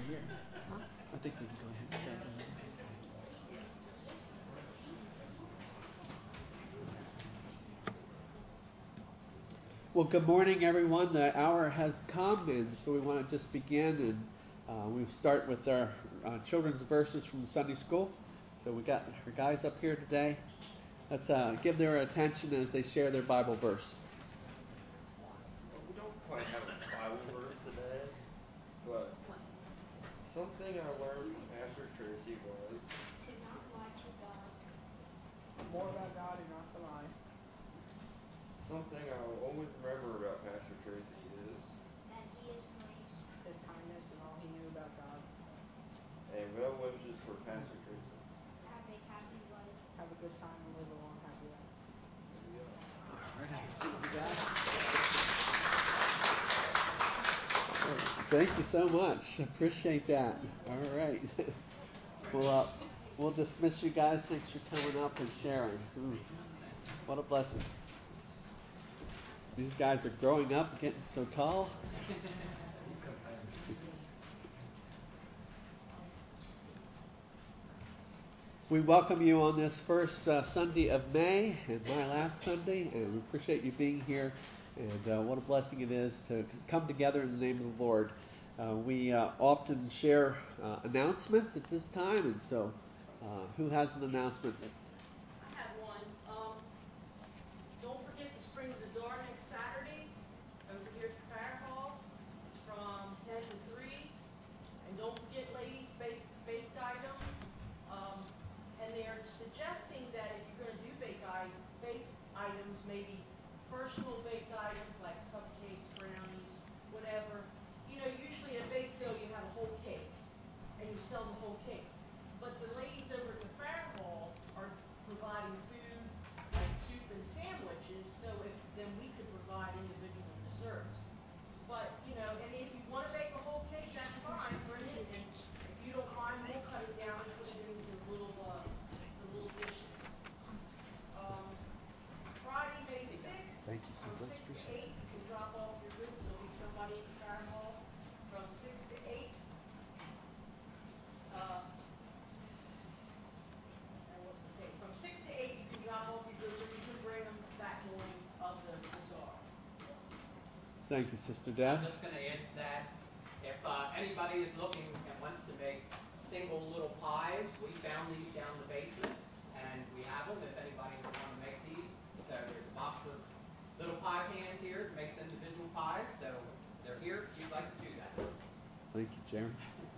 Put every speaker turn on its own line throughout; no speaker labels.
I think we can go ahead and start. Well, good morning, everyone. The hour has come, and so we want to just begin, and we start with our children's verses from Sunday school. So we got our guys up here today. Let's give their attention as they share their Bible verse.
Well, we don't quite have a Bible verse today, but something I learned from Pastor Tracy was
to not lie to God.
More about God and not to lie.
Something I will always remember about Pastor Tracy is
that he is nice.
His kindness and all he knew about God.
And well wishes for Pastor Tracy.
Have a happy life.
Have a good time and live a long, happy life.
There you go.
Thank you so much. Appreciate that. All right. We'll dismiss you guys. Thanks for coming up and sharing. What a blessing. These guys are growing up, getting so tall. We welcome you on this first Sunday of May, and my last Sunday, and we appreciate you being here. And what a blessing it is to come together in the name of the Lord. We often share announcements at this time, and so who has an announcement?
I have one. Don't forget the Spring Bazaar next Saturday over here at the Fire Hall. It's from 10 to 3. And don't forget, ladies, baked items. And they're suggesting that if you're going to do baked items, maybe personal baked items like cupcakes, brownies, whatever. You know, usually at a bake sale you have a whole cake, and you sell the whole cake. But the ladies over at the Fire Hall are providing food like soup and sandwiches, so then we could provide individual desserts. But, you know, and if you want to bake a whole cake, that's fine, bring it, and if you don't mind, we'll cut it down and put it into the little dishes. Friday, May 6th,
Thank you so
from
much.
6 to 8, you can drop off your goods. There'll be somebody at the Fire Hall from 6 to 8. And what was I saying? From 6 to 8, you can drop off your goods, or you can bring them that morning of the bazaar.
Thank you, Sister Deb.
I'm just going to add to that. If anybody is looking and wants to make single little pies, we found these down in the basement, and we have them if anybody would want to make these. So there's a box of little pie pans here that makes individual pies, so they're here if you'd like to do that.
Thank you, Jeremy.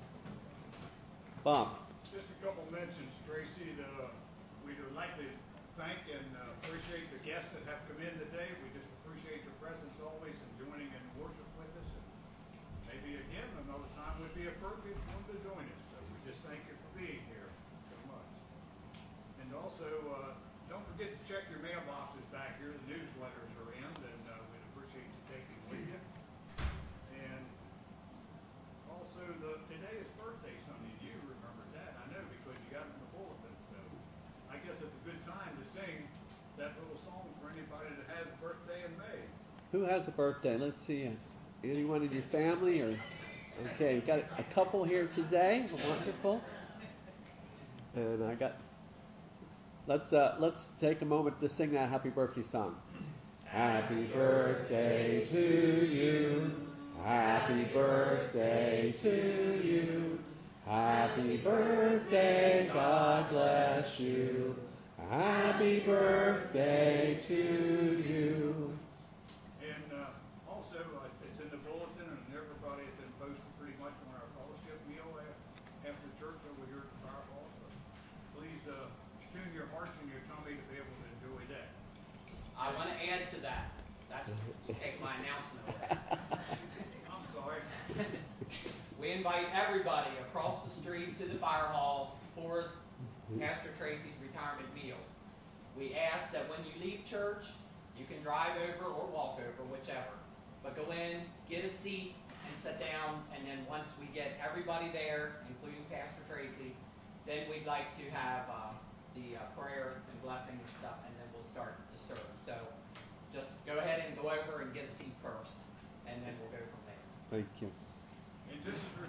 Bob.
Just a couple mentions, Tracy. We'd like to thank and appreciate the guests that have come in today. We just appreciate your presence always and joining in worship with us. And maybe again another time would be appropriate for them to join us. So we just thank you for being here so much. And also, don't forget to check your mailboxes back here. The newsletters are in, and we'd appreciate you taking them with you. And also, today is birthday Sunday. You remembered that, I know, because you got it in the bulletin. So I guess it's a good time to sing that little song for anybody that has a birthday in May.
Who has a birthday? Let's see. Anyone in your family? Or okay, we got a couple here today. Wonderful. And I got. Let's take a moment to sing that happy birthday song. Happy birthday to you. Happy birthday to you. Happy birthday, God bless you. Happy birthday to you.
And also, it's in the bulletin, and everybody has been posted pretty much on our fellowship meal after church over here at the Fire Hall. So please tune your hearts and your tummy to be able to enjoy that.
I want to add to that. You take my announcement away.
I'm sorry.
We invite everybody across the street to the Fire Hall for Pastor Tracy's retirement meal. We ask that when you leave church, you can drive over or walk over, whichever. But go in, get a seat, and sit down. And then once we get everybody there, including Pastor Tracy, then we'd like to have the prayer and blessing and stuff, and then we'll start to serve. So just go ahead and go over and get a seat first, and then we'll go from there.
Thank you.
And just as a reminder,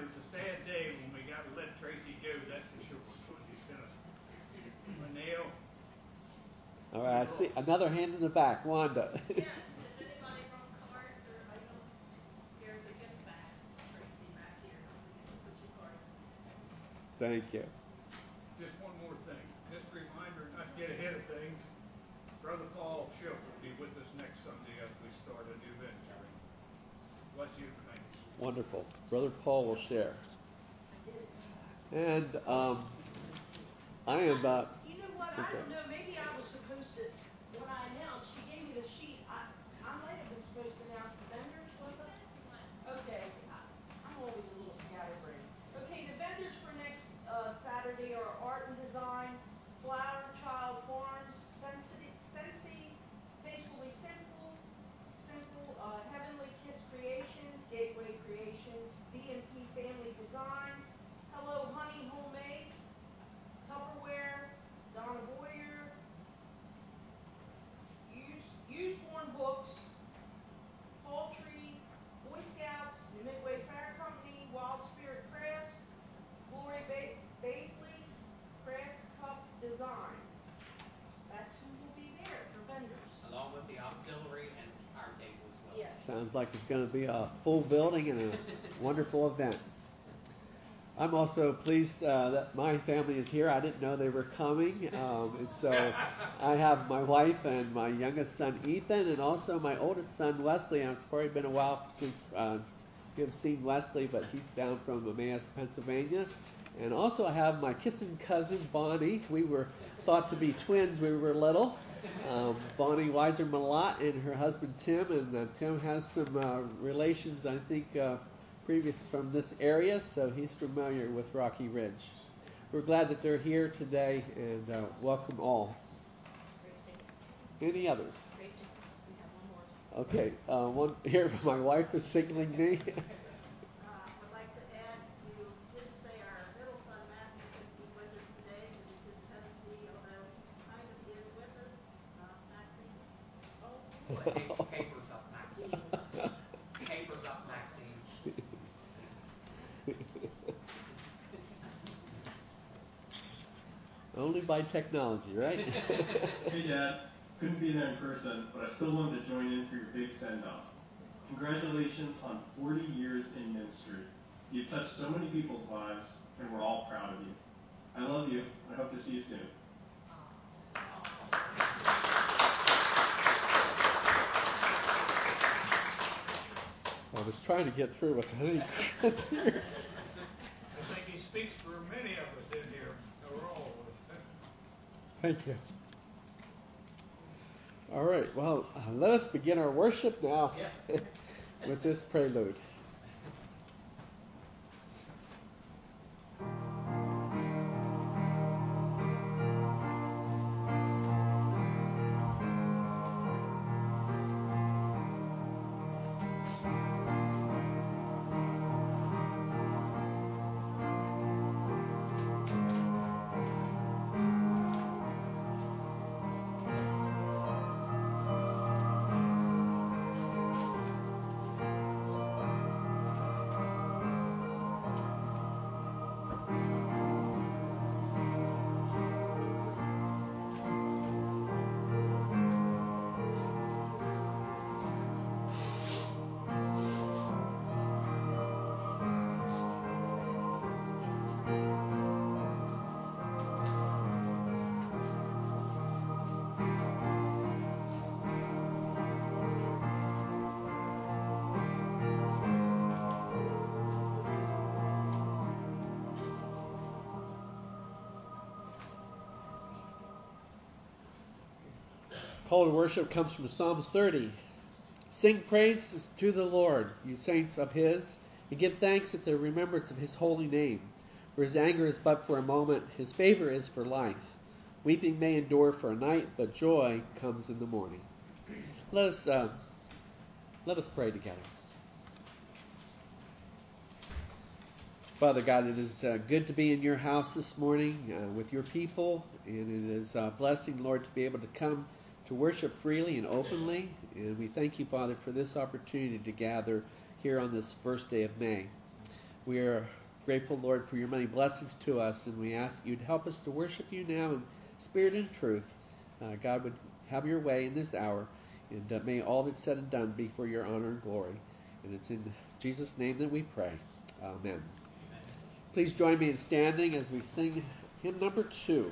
was a sad day when we got to let Tracy go, that's for sure, because he's been a nail.
All right, I see another hand in the back. Wanda.
Yes, if anybody wrote cards or anybody knows, there's a gift bag for Tracy back here. Don't forget to put your cards in there.
Thank you.
Just one more thing. Just a reminder not to get ahead of things. Brother Paul Shook will be with us next Sunday as we start a new venture. Bless you and thank you.
Wonderful. Brother Paul will share. And I am.
You know what? I don't know. Maybe I was supposed to, when I announced, she gave me the sheet. I might have been supposed to announce the vendors, was I? Okay. I'm always a little scatterbrained. Okay, the vendors for next Saturday are Art and Design, Flower Child Farms, Sensi, Tastefully Simple, Heavenly Kiss Creations, Gateway Creations, D&P Family Designs, Hello Honey Homemade, Tupperware, Donna Boyer, Used-Born Books, Poultry, Boy Scouts, New Midway Fair Company, Wild Spirit Crafts, Glory Baisley, Craft Cup Designs. That's who will be there for vendors.
Along with the auxiliary and our table as well.
Yes.
Sounds like it's going to be a full building and a wonderful event. I'm also pleased that my family is here. I didn't know they were coming. And so I have my wife and my youngest son, Ethan, and also my oldest son, Wesley. And it's probably been a while since you have seen Wesley, but he's down from Emmaus, Pennsylvania. And also I have my kissing cousin, Bonnie. We were thought to be twins when we were little. Bonnie Weiser-Malott and her husband, Tim. And Tim has some relations, I think, previous from this area, so he's familiar with Rocky Ridge. We're glad that they're here today, and welcome all. Any others?
Tracy, we have one more.
Okay, one here. My wife is signaling me.
Would like to add, you did say our middle son Matthew couldn't be with us today because he's in Tennessee, although he kind of is with us, Maxine.
Oh, boy.
Papers up, Maxine. Papers up, Maxine.
Only by technology, right?
Hey Dad, couldn't be there in person, but I still wanted to join in for your big send-off. Congratulations on 40 years in ministry. You've touched so many people's lives, and we're all proud of you. I love you, and I hope to see you soon.
I was trying to get through with honey.
I think he speaks for many of us in here, or all of us.
Thank you. All right, well, let us begin our worship now with this prelude. Call to worship comes from Psalms 30. Sing praises to the Lord, you saints of his, and give thanks at the remembrance of his holy name. For his anger is but for a moment, his favor is for life. Weeping may endure for a night, but joy comes in the morning. Let us pray together. Father God, it is good to be in your house this morning with your people, and it is a blessing, Lord, to be able to come to worship freely and openly. And we thank you, Father, for this opportunity to gather here on this first day of May. We are grateful, Lord, for your many blessings to us, and we ask you'd help us to worship you now in spirit and truth. God would have your way in this hour, and may all that's said and done be for your honor and glory. And it's in Jesus' name that we pray. Amen. Amen. Please join me in standing as we sing hymn number 2.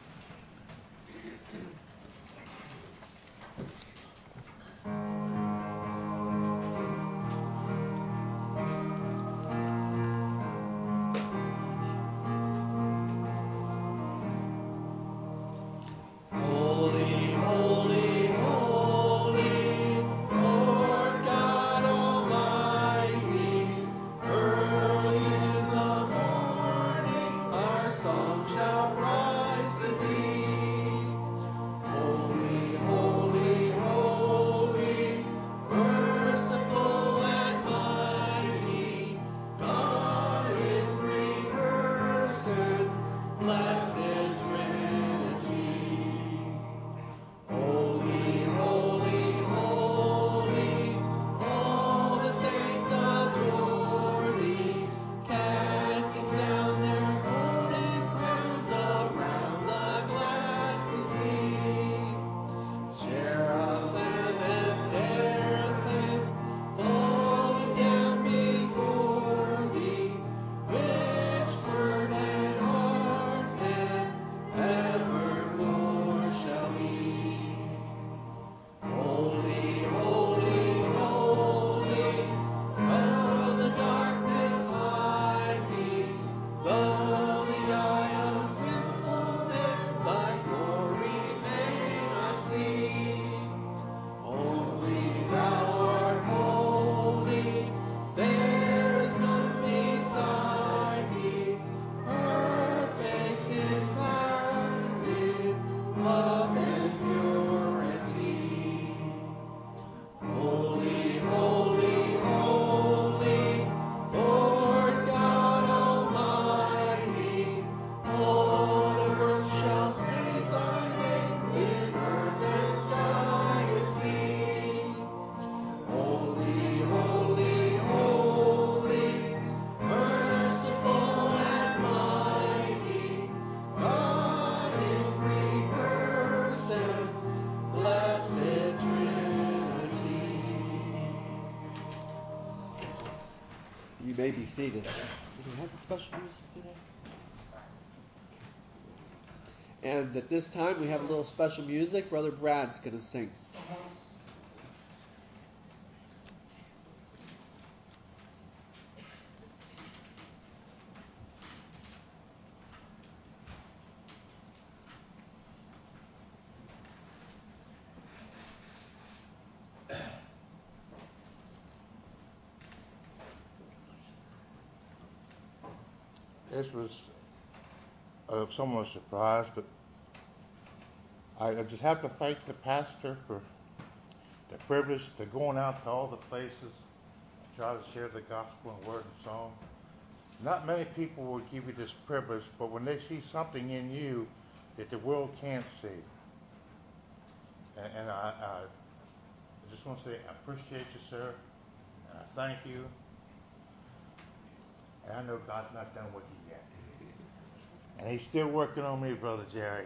You may be seated. Do we have a special music today? And at this time, we have a little special music. Brother Brad's going to sing.
This was somewhat a surprise, but I just have to thank the pastor for the privilege to going out to all the places, try to share the gospel in word and song. Not many people will give you this privilege, but when they see something in you that the world can't see, and I just want to say I appreciate you, sir, and I thank you. And I know God's not done with you yet. And he's still working on me, Brother Jerry.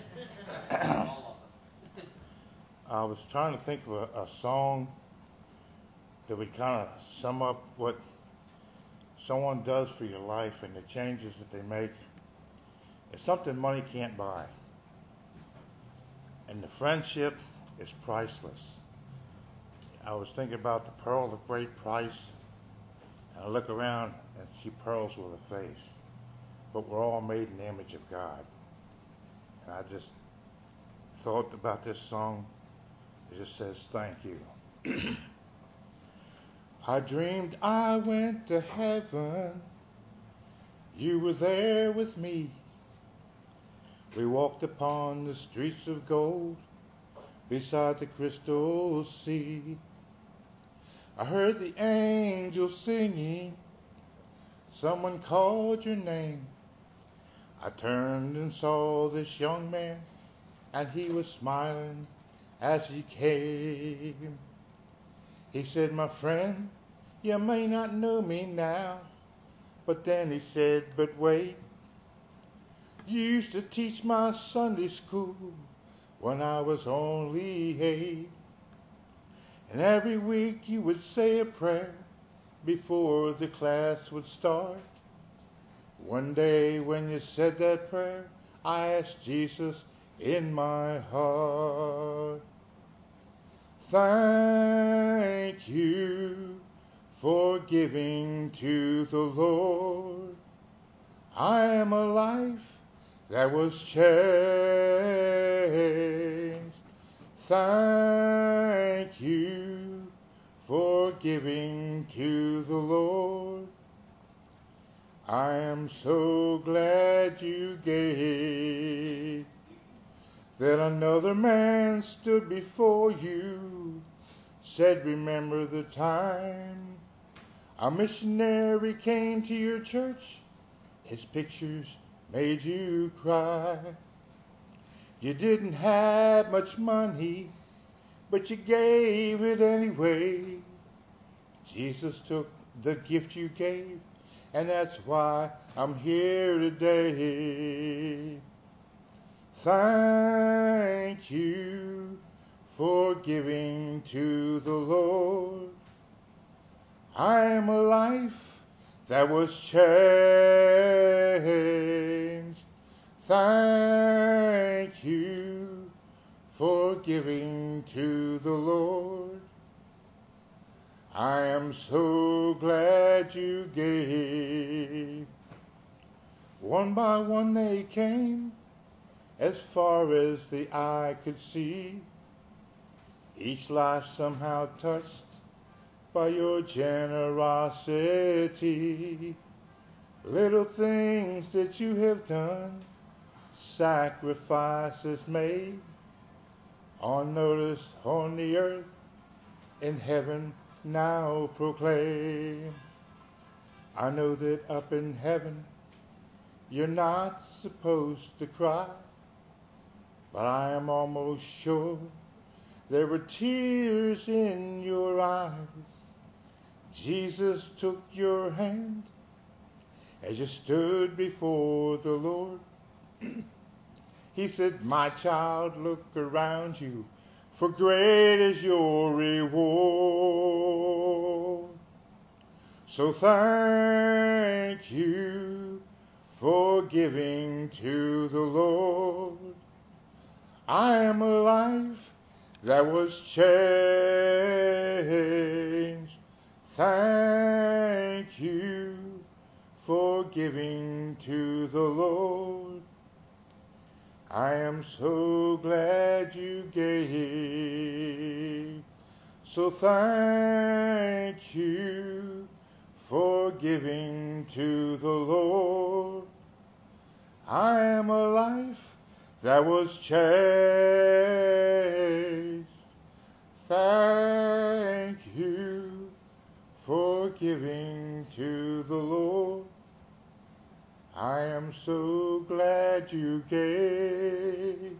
I was trying to think of a song that would kind of sum up what someone does for your life and the changes that they make. It's something money can't buy. And the friendship is priceless. I was thinking about the pearl of great price. And I look around and see pearls with a face. But we're all made in the image of God. And I just thought about this song. It just says, thank you. I dreamed I went to heaven. You were there with me. We walked upon the streets of gold beside the crystal sea. I heard the angels singing. Someone called your name. I turned and saw this young man, and he was smiling as he came. He said, my friend, you may not know me now, But then he said, but wait, you used to teach my Sunday school when I was only 8. And every week you would say a prayer before the class would start. One day when you said that prayer, I asked Jesus in my heart. Thank you for giving to the Lord. I am a life that was changed. Thank you for giving to the Lord. I am so glad you gave, that another man stood before you, said, remember the time a missionary came to your church. His pictures made you cry. You didn't have much money, but you gave it anyway. Jesus took the gift you gave, and that's why I'm here today. Thank you for giving to the Lord. I am a life that was changed. Thank you for giving to the Lord. I am so glad you gave. One by one they came, as far as the eye could see. Each life somehow touched by your generosity. Little things that you have done, sacrifices made, unnoticed on the earth, in heaven now proclaim. I know that up in heaven you're not supposed to cry, but I am almost sure there were tears in your eyes. Jesus took your hand as you stood before the Lord. He said, my child, look around you, for great is your reward. So thank you for giving to the Lord. I am a life that was changed. Thank you for giving to the Lord. I am so glad you gave. So thank you for giving to the Lord. I am a life that was changed. Thank you for giving to the Lord. I am so glad you gave.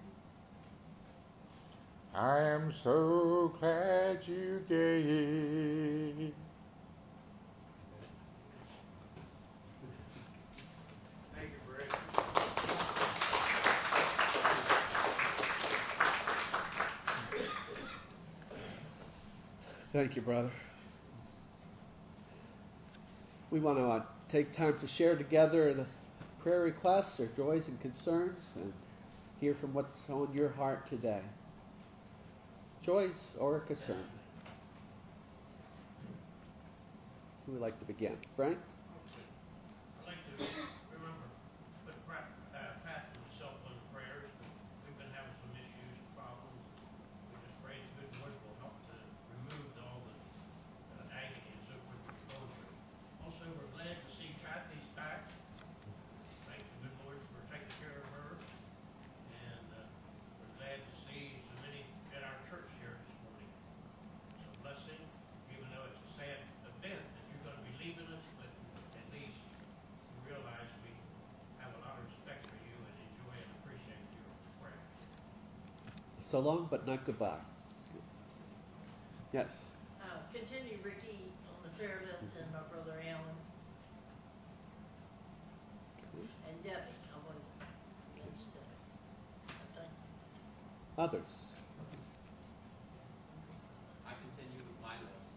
I am so glad you gave.
Thank you, Brett.
Thank you, brother. We want to take time to share together the prayer requests or joys and concerns and hear from what's on your heart today. Joys or concern? Who would like to begin? Frank?
I'd like to remember put Pat and myself on the prayers. We've been having some issues and problems. We just pray the good Lord will help to remove all the agony and so forth that we're going through. Also, we're glad to see Kathy's back. Thank the good Lord for taking care of her. And we're glad to see so many at our church here this morning. It's a blessing, even though it's a sad event that you're going to be leaving us, but at least we realize we have a lot of respect for you and enjoy and appreciate your prayer.
So long, but not goodbye. Yes.
Continue Ricky on the prayer list and my brother Alan.
Others?
I continue with my list.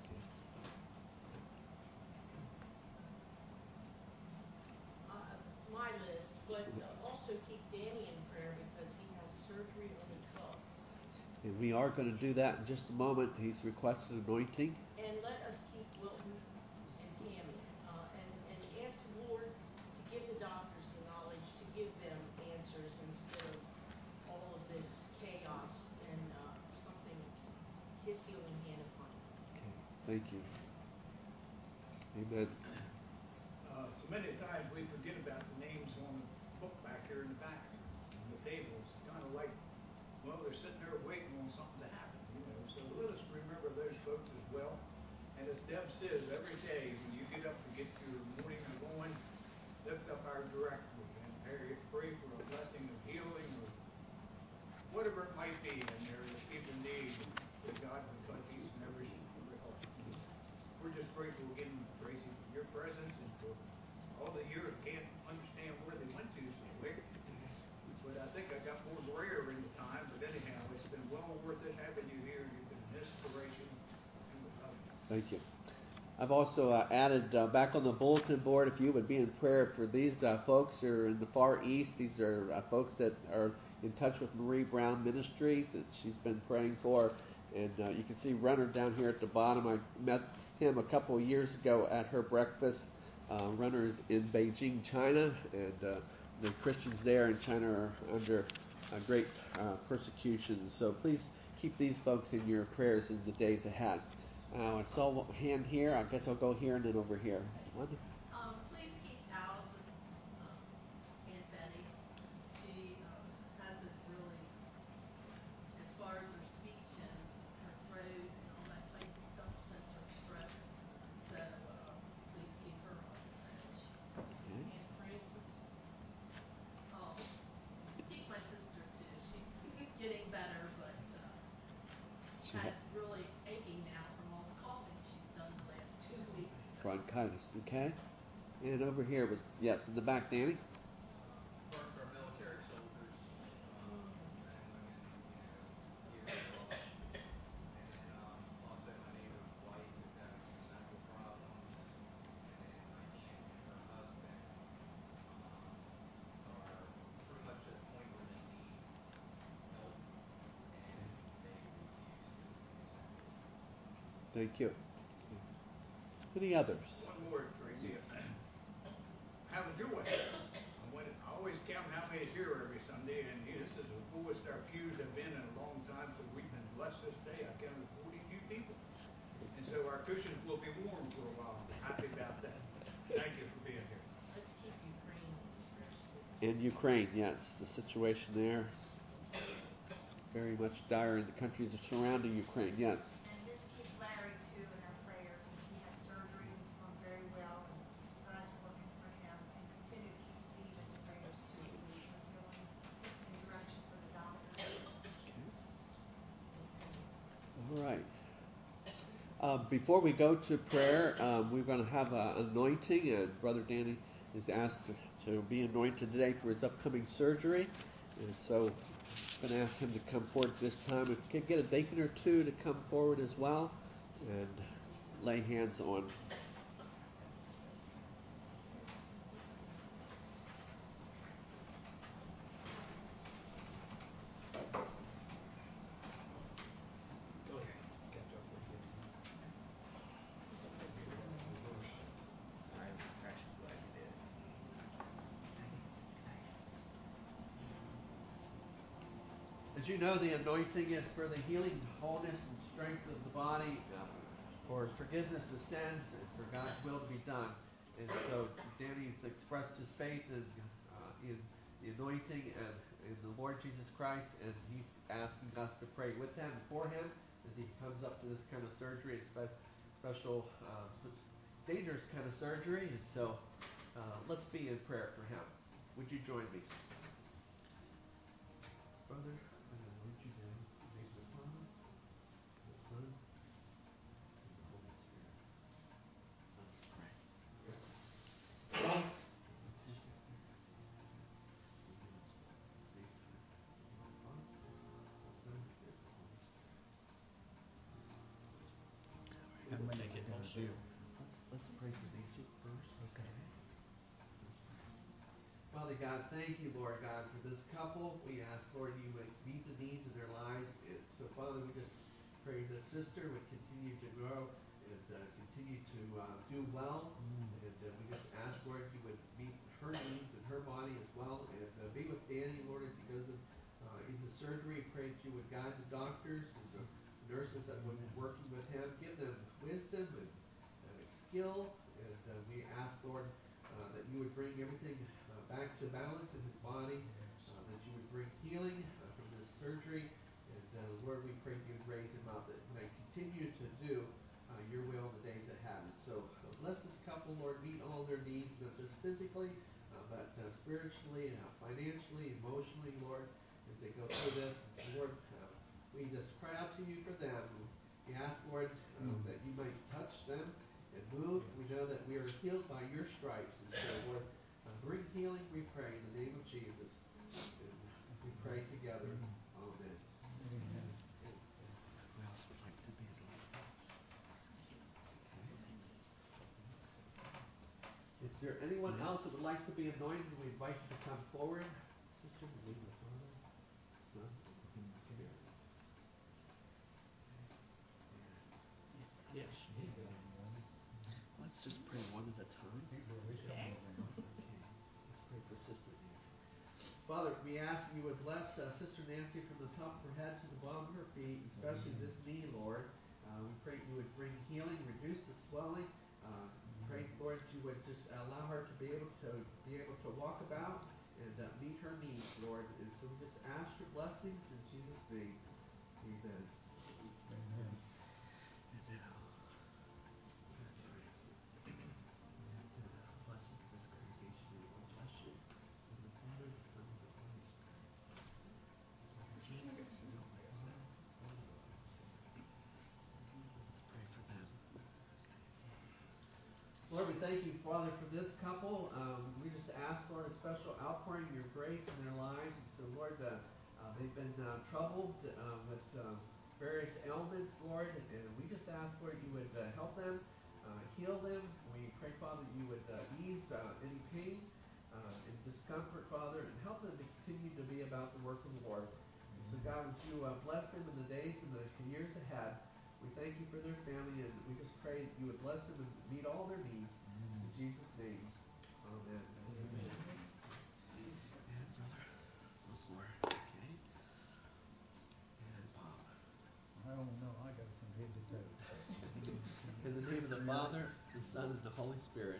My list, but also keep Danny in prayer because he has surgery on the 12th.
And we are going to do that in just a moment. He's requested anointing.
And let us keep Wilton and Tammy, and ask the Lord to give the doctors the knowledge to give them answers instead of all of this chaos and something, His healing hand upon it.
Okay, thank you. Amen.
So many times we forget about the names on the book back here in the back, on the table. It's kind of like, well, they're sitting there waiting on something to happen, you know. So let us remember those folks as well. And as Deb says, every day when you get up to get your morning going, lift up our directory and pray for a blessing of healing or whatever it might be in there that people need, that God will touch each and every heart. We're just grateful again, Tracy, for your presence and for all the years. I can't understand where they went to so quick, but I think I got more grayer in the time. But anyhow, it's been well worth it having you here. You've been an inspiration, and we love you.
Thank you. I've also added back on the bulletin board, if you would be in prayer for these folks who are in the Far East. These are folks that are in touch with Marie Brown Ministries that she's been praying for. And you can see Renner down here at the bottom. I met him a couple of years ago at her breakfast. Renner is in Beijing, China, and the Christians there in China are under great persecution. So please keep these folks in your prayers in the days ahead. I saw a hand here. I guess I'll go here and then over here. What?
Please keep Alice's Aunt Betty. She hasn't really, as far as her speech and her throat and all that type of stuff since her stroke. So please keep her on your prayers.
Okay.
Aunt Frances.
Oh, keep my sister too. She's getting better, but has really aching now from all the coughing she's done the last 2 weeks.
Bronchitis. Okay. And over here was, yes, in the back, Danny.
For our military soldiers, men and women, here and abroad. And also my neighbor's wife is having some medical problems. And then my aunt and her husband are pretty much at a point where they need help, and they refuse to accept it.
Thank you. Any others?
One more, Tracy. How was your wedding? I always count how many is here every Sunday, and this is the fullest our pews have been in a long time, so we've been blessed this day. I counted 42 people. And so our cushions will be warm for a while. We're happy about that. Thank you for being here.
Let's keep Ukraine in prayers too.
In Ukraine, yes. The situation there very much dire in the countries surrounding Ukraine, yes.
And let's keep Larry too in our prayers as he had surgery and he's going very well and God's working for him. And continue to keep Steve in prayers too, please, for healing and direction for the doctors.
All right. Before we go to prayer, we're going to have an anointing, and Brother Danny is asked to be anointed today for his upcoming surgery. And so I'm going to ask him to come forward this time. If we could get a deacon or two to come forward as well and lay hands on.
Go ahead. Catch up with you.
I'm actually glad you did.
As you know, the anointing is for the healing, wholeness, and strength of the body, for forgiveness of sins, and for God's will to be done. And so Danny's expressed his faith in the anointing and in the Lord Jesus Christ, and he's asking us to pray with him and for him as he comes up to this kind of surgery, special, dangerous kind of surgery. And so let's be in prayer for him. Would you join me? Brother, I'm going to anoint you now in the name of the Father, the Son, and the Holy Spirit. Let us pray. Lord Jesus, we give you this word. Sanctify. In the name of the Father, the Son,
Bless you.
Let's pray for Nancy first. Okay. Father God, thank you, Lord God, for this couple. We ask, Lord, you would meet the needs in their lives. And so, Father, we just pray that sister would continue to grow and continue to do well. And we just ask, Lord, you would meet her needs and her body as well. And be with Danny, Lord, as he goes into surgery. Pray that you would guide the doctors and the nurses that would be working with him. Give them wisdom and skill. And we ask, Lord, that you would bring everything back to balance in his body, that you would bring healing from this surgery. And Lord, we pray you would raise him up, that he might continue to do your will in the days ahead. And so bless this couple, Lord, meet all their needs, not just physically, but spiritually, financially, emotionally, Lord, as they go through this. And so, Lord, we just cry out to you for them. We ask, Lord, that you might touch them and move. We know that we are healed by your stripes. And so, Lord, bring healing, we pray, in the name of Jesus. And we pray together. Amen. Amen. Who else would like to be anointed? Okay. Is there anyone else that would like to be anointed? We invite you to come forward. Sister, in the name of the Father, Son, and Spirit. Yes. Let's just pray one at a time. Okay. Let's pray for Sister Nancy. Father, we ask you would bless Sister Nancy from the top of her head to the bottom of her feet, especially this knee, Lord. We pray you would bring healing, reduce the swelling. Pray, Lord, you would just allow her to be able to walk about and meet her needs, Lord. And so we just ask your blessings in Jesus' name. Amen. Amen. And now, blessing for this congregation, may the Lord bless you. In the Father, the Son, and the Holy Spirit. Let's pray for them. Lord, we thank you, Father, for this couple. We just ask, Lord, a special outpouring of your grace in their lives. And so, Lord, they've been troubled with various ailments, Lord, and we just ask, Lord, you would help them, heal them. We pray, Father, you would ease any pain and discomfort, Father, and help them to continue to be about the work of the Lord. And so, God, would you bless them in the days and the years ahead. We thank you for their family, and we just pray that you would bless them and meet all their needs. In Jesus' name, amen. Amen. And brother, before, okay. And Bob.
I don't know. I got it from head to toe.
In the name of the Father, the Son, and the Holy Spirit.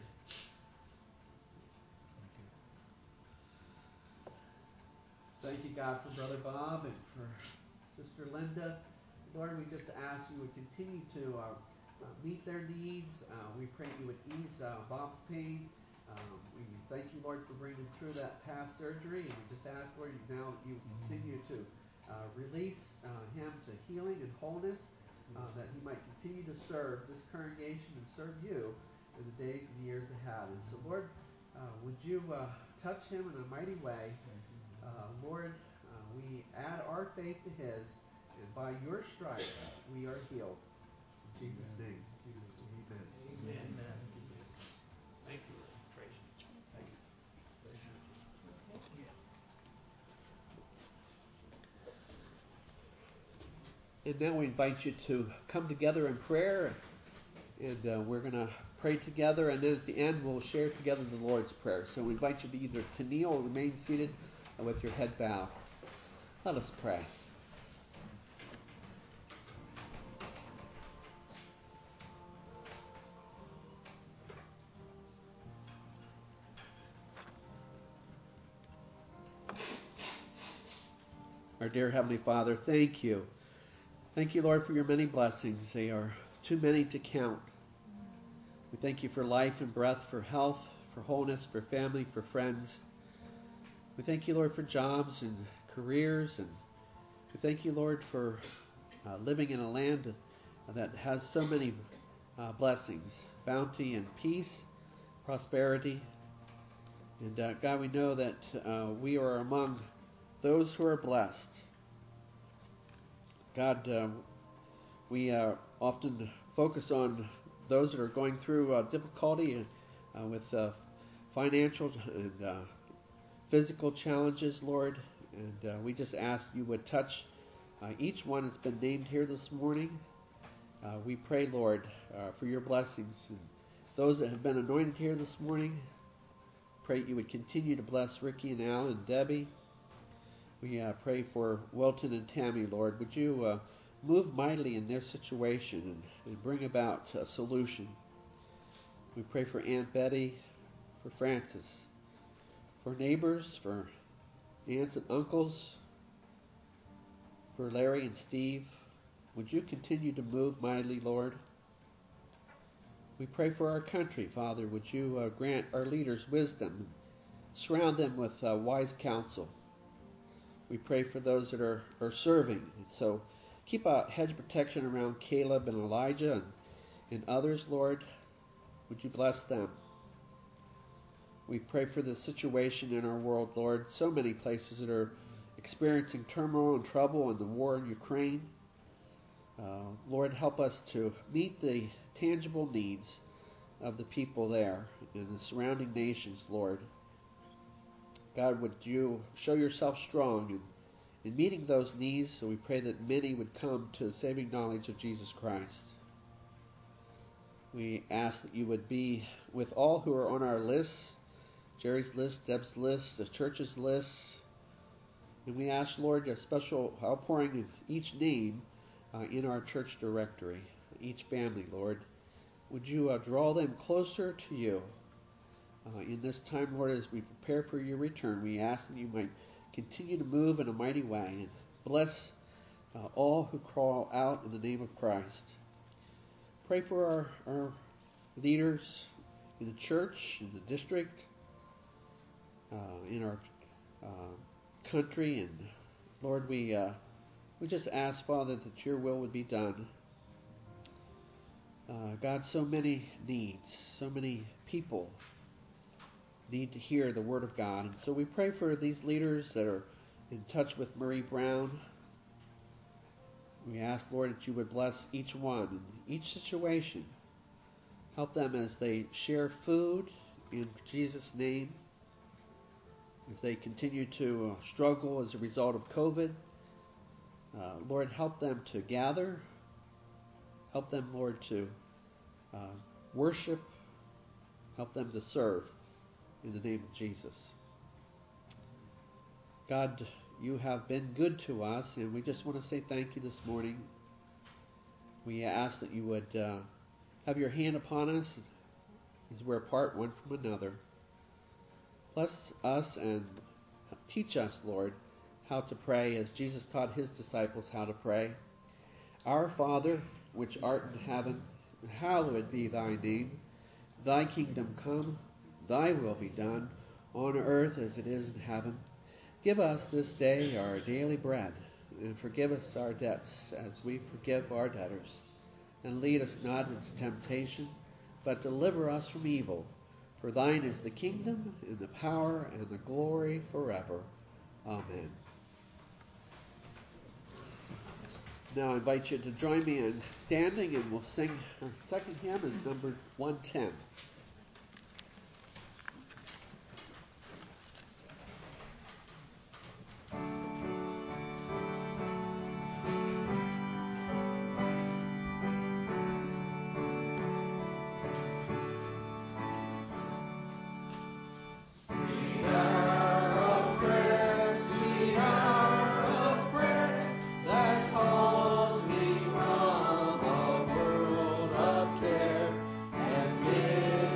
Thank you, God, for Brother Bob and for Sister Linda. Lord, we just ask you would continue to meet their needs. We pray you would ease Bob's pain. We thank you, Lord, for bringing him through that past surgery. And we just ask, Lord, now that you continue to release him to healing and wholeness, that he might continue to serve this congregation and serve you in the days and years ahead. And so, Lord, would you touch him in a mighty way? Lord, we add our faith to his, and by your stripes we are healed. In Jesus' name, amen. Amen. Amen. Thank you, Tracy. Thank you. And now we invite you to come together in prayer, and we're going to pray together, and then at the end we'll share together the Lord's Prayer. So we invite you to either to kneel or remain seated with your head bowed. Let us pray. Our dear Heavenly Father, thank you. Thank you, Lord, for your many blessings. They are too many to count. We thank you for life and breath, for health, for wholeness, for family, for friends. We thank you, Lord, for jobs and careers. And we thank you, Lord, for living in a land that has so many blessings, bounty and peace, prosperity. And God, we know that we are among those who are blessed. God, we often focus on those that are going through difficulty with financial and physical challenges, Lord. And we just ask you would touch each one that's been named here this morning. We pray, Lord, for your blessings. And those that have been anointed here this morning, pray you would continue to bless Ricky and Al and Debbie. We pray for Wilton and Tammy, Lord. Would you move mightily in their situation and bring about a solution. We pray for Aunt Betty, for Francis, for neighbors, for aunts and uncles, for Larry and Steve. Would you continue to move mightily, Lord? We pray for our country, Father. Would you grant our leaders wisdom, surround them with wise counsel. We pray for those that are serving. And so keep a hedge of protection around Caleb and Elijah and others, Lord. Would you bless them? We pray for the situation in our world, Lord. So many places that are experiencing turmoil and trouble and the war in Ukraine. Lord, help us to meet the tangible needs of the people there and the surrounding nations, Lord. God, would you show yourself strong in meeting those needs, so we pray that many would come to the saving knowledge of Jesus Christ. We ask that you would be with all who are on our lists, Jerry's list, Deb's list, the church's list. And we ask, Lord, a special outpouring of each name in our church directory, each family, Lord. Would you draw them closer to you in this time, Lord, as we prepare for your return? We ask that you might continue to move in a mighty way and bless all who crawl out in the name of Christ. Pray for our leaders in the church, in the district, in our country. And Lord, we just ask, Father, that your will would be done. God, so many needs, so many people need to hear the word of God. And so we pray for these leaders that are in touch with Marie Brown. We ask, Lord, that you would bless each one in each situation. Help them as they share food in Jesus' name, as they continue to struggle as a result of COVID. Lord, help them to gather. Help them, Lord, to worship. Help them to serve in the name of Jesus. God, you have been good to us, and we just want to say thank you this morning. We ask that you would have your hand upon us as we're apart one from another. Bless us and teach us, Lord, how to pray as Jesus taught his disciples how to pray. Our Father, which art in heaven, hallowed be thy name. Thy kingdom come, thy will be done, on earth as it is in heaven. Give us this day our daily bread, and forgive us our debts as we forgive our debtors. And lead us not into temptation, but deliver us from evil. For thine is the kingdom, and the power, and the glory forever. Amen. Now I invite you to join me in standing, and we'll sing. Our second hymn is number 110.
Care and give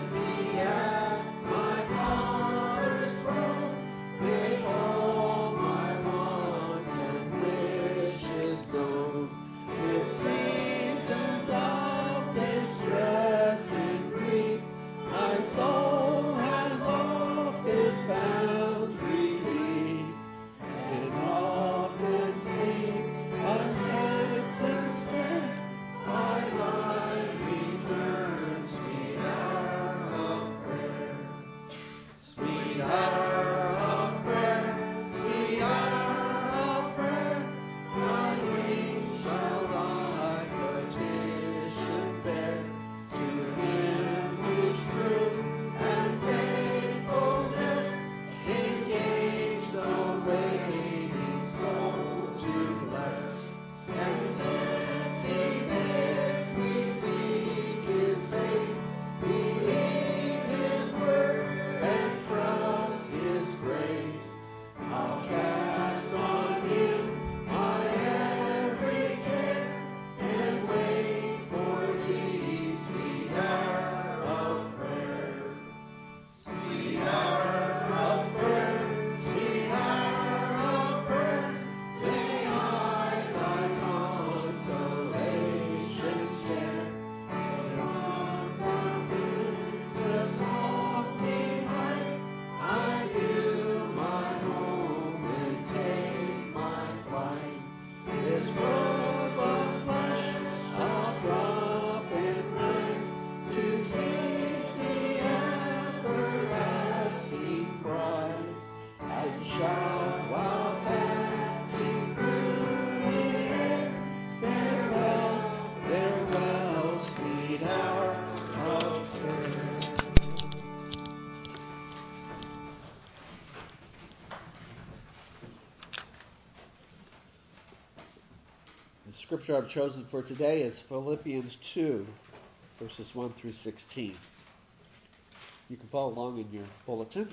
scripture I've chosen for today is Philippians 2, verses 1 through 16. You can follow along in your bulletin.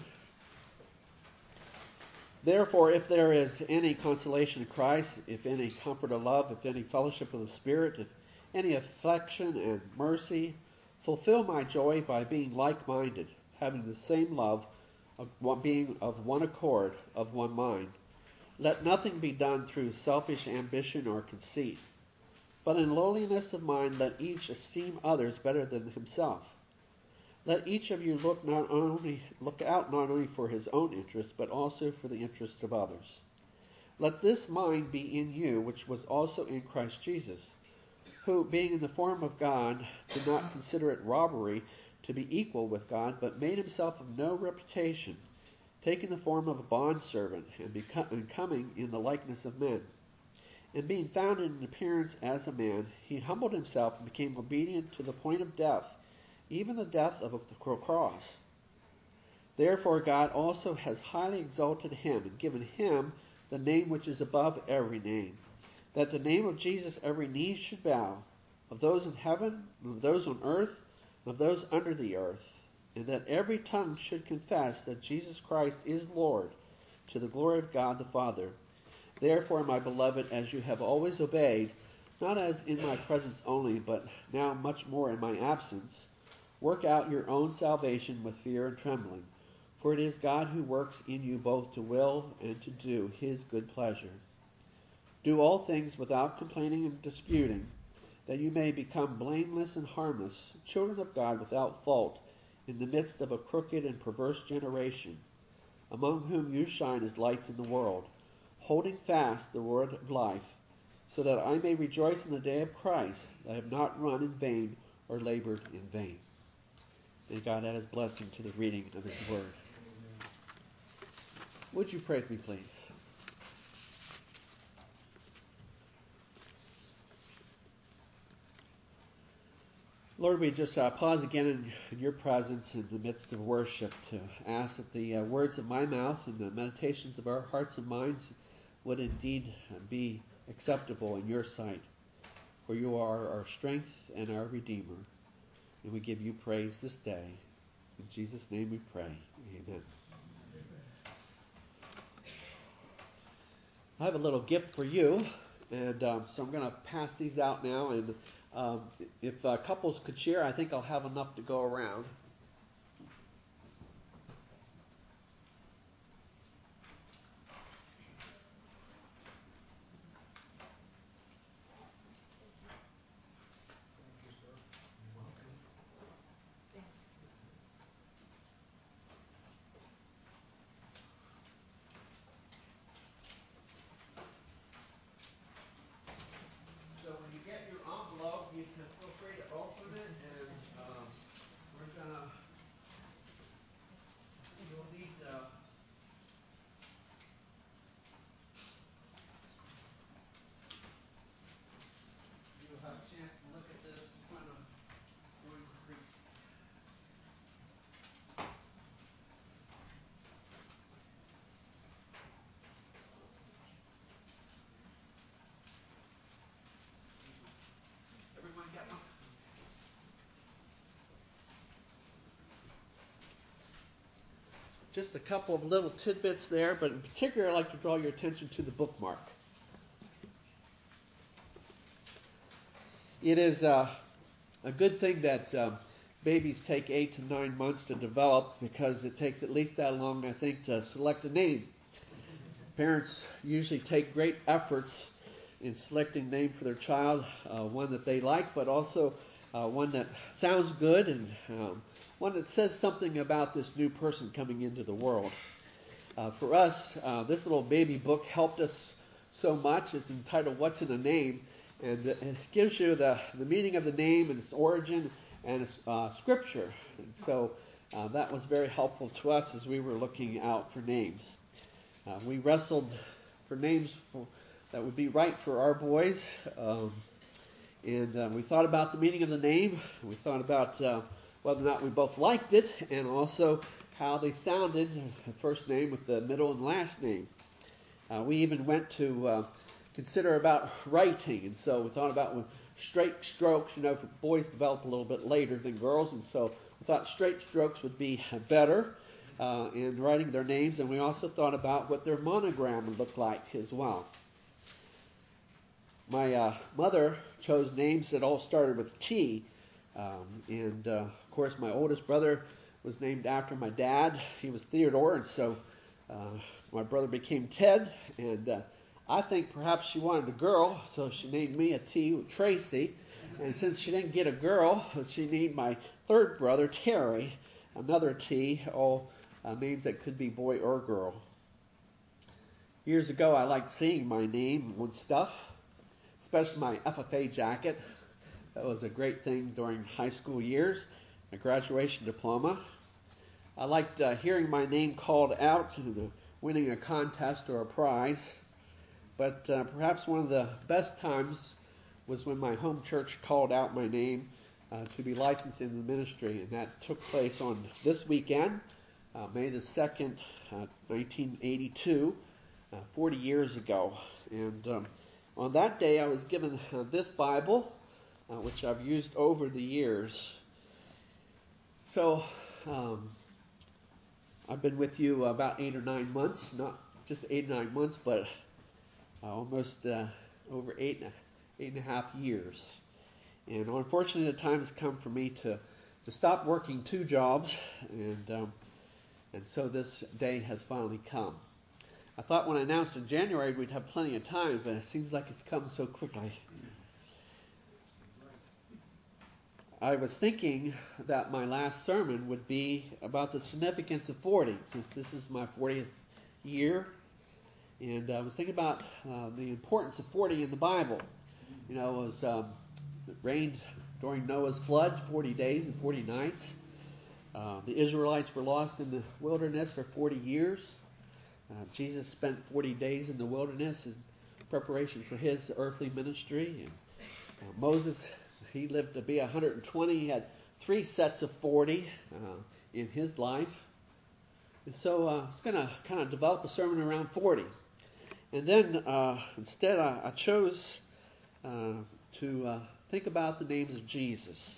Therefore, if there is any consolation in Christ, if any comfort of love, if any fellowship of the Spirit, if any affection and mercy, fulfill my joy by being like-minded, having the same love, being of one accord, of one mind. Let nothing be done through selfish ambition or conceit, but in lowliness of mind let each esteem others better than himself. Let each of you look out not only for his own interest, but also for the interests of others. Let this mind be in you, which was also in Christ Jesus, who, being in the form of God, did not consider it robbery to be equal with God, but made himself of no reputation, taking the form of a bondservant, and coming in the likeness of men. And being found in appearance as a man, he humbled himself and became obedient to the point of death, even the death of the cross. Therefore God also has highly exalted him and given him the name which is above every name, that the name of Jesus every knee should bow, of those in heaven, and of those on earth, and of those under the earth, and that every tongue should confess that Jesus Christ is Lord, to the glory of God the Father. Therefore, my beloved, as you have always obeyed, not as in my presence only, but now much more in my absence, work out your own salvation with fear and trembling, for it is God who works in you both to will and to do his good pleasure. Do all things without complaining and disputing, that you may become blameless and harmless, children of God without fault, in the midst of a crooked and perverse generation, among whom you shine as lights in the world, holding fast the word of life, so that I may rejoice in the day of Christ, that I have not run in vain or labored in vain. May God add his blessing to the reading of his word. Would you pray with me, please? Lord, we just pause again in your presence in the midst of worship to ask that the words of my mouth and the meditations of our hearts and minds would indeed be acceptable in your sight. For you are our strength and our Redeemer. And we give you praise this day. In Jesus' name we pray. Amen. I have a little gift for you. And so I'm going to pass these out now. And if couples could share, I think I'll have enough to go around. So when you get your envelope, you can feel free to open it, and you'll need you'll have a chance to look at this when I'm going to preach. Everyone get one? Just a couple of little tidbits there, but in particular I'd like to draw your attention to the bookmark. It is a good thing that babies take 8 to 9 months to develop, because it takes at least that long, I think, to select a name. Parents usually take great efforts in selecting a name for their child, one that they like, but also one that sounds good, and one that says something about this new person coming into the world. For us, this little baby book helped us so much. It's entitled What's in a Name? And it gives you the meaning of the name and its origin and its scripture. And so that was very helpful to us as we were looking out for names. We wrestled for names that would be right for our boys. And we thought about the meaning of the name. We thought about whether or not we both liked it, and also how they sounded, the first name with the middle and last name. We even went to consider about writing. And so we thought about with straight strokes, for boys develop a little bit later than girls. And so we thought straight strokes would be better in writing their names. And we also thought about what their monogram would look like as well. My mother chose names that all started with T. Of course, my oldest brother was named after my dad. He was Theodore, and so my brother became Ted. And I think perhaps she wanted a girl, so she named me a T, Tracy. And since she didn't get a girl, she named my third brother Terry, another T, all names that could be boy or girl. Years ago, I liked seeing my name on stuff, especially my FFA jacket. That was a great thing during high school years, my graduation diploma. I liked hearing my name called out and winning a contest or a prize. But perhaps one of the best times was when my home church called out my name to be licensed in the ministry. And that took place on this weekend, May the 2nd, 1982, 40 years ago. And on that day I was given this Bible, which I've used over the years. So I've been with you about 8 or 9 months, not just 8 or 9 months, but almost over eight and a half years. And unfortunately, the time has come for me to stop working 2 jobs, and so this day has finally come. I thought when I announced in January we'd have plenty of time, but it seems like it's come so quickly. I was thinking that my last sermon would be about the significance of 40, since this is my 40th year. And I was thinking about the importance of 40 in the Bible. It was it rained during Noah's flood, 40 days and 40 nights. The Israelites were lost in the wilderness for 40 years. Jesus spent 40 days in the wilderness in preparation for his earthly ministry. And Moses, he lived to be 120. He had 3 sets of 40 in his life. And so I was going to kind of develop a sermon around 40. And then instead I chose to think about the names of Jesus.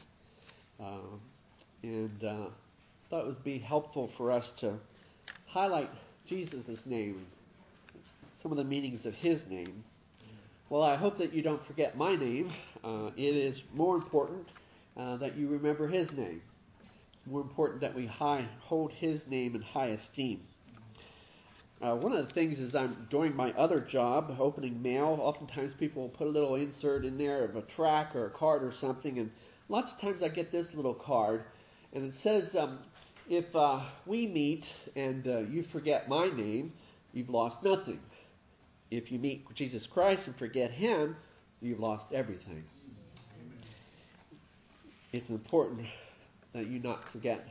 And thought it would be helpful for us to highlight Jesus' name, some of the meanings of his name. Well, I hope that you don't forget my name. It is more important that you remember his name. It's more important that we hold his name in high esteem. One of the things is I'm doing my other job, opening mail. Oftentimes people will put a little insert in there of a tract or a card or something, and lots of times I get this little card, and it says, if we meet and you forget my name, you've lost nothing. If you meet Jesus Christ and forget him, you've lost everything. Amen. It's important that you not forget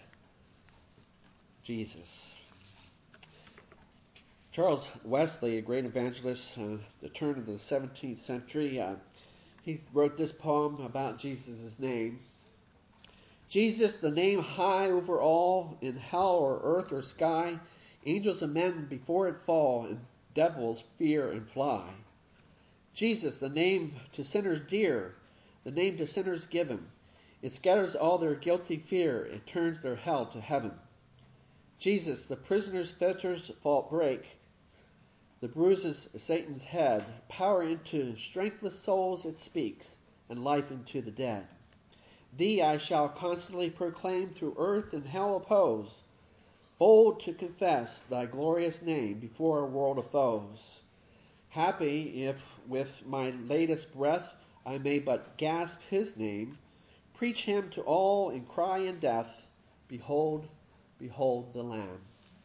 Jesus. Charles Wesley, a great evangelist, the turn of the 17th century, he wrote this poem about Jesus' name. Jesus, the name high over all, in hell or earth or sky, angels and men before it fall, and devils fear and fly. Jesus, the name to sinners dear, the name to sinners given. It scatters all their guilty fear, it turns their hell to heaven. Jesus, the prisoner's fetters fault break, the bruises Satan's head, power into strengthless souls it speaks, and life into the dead. Thee I shall constantly proclaim, through earth and hell oppose, bold to confess thy glorious name before a world of foes. Happy if with my latest breath I may but gasp his name, preach him to all and cry in death, behold, behold the Lamb.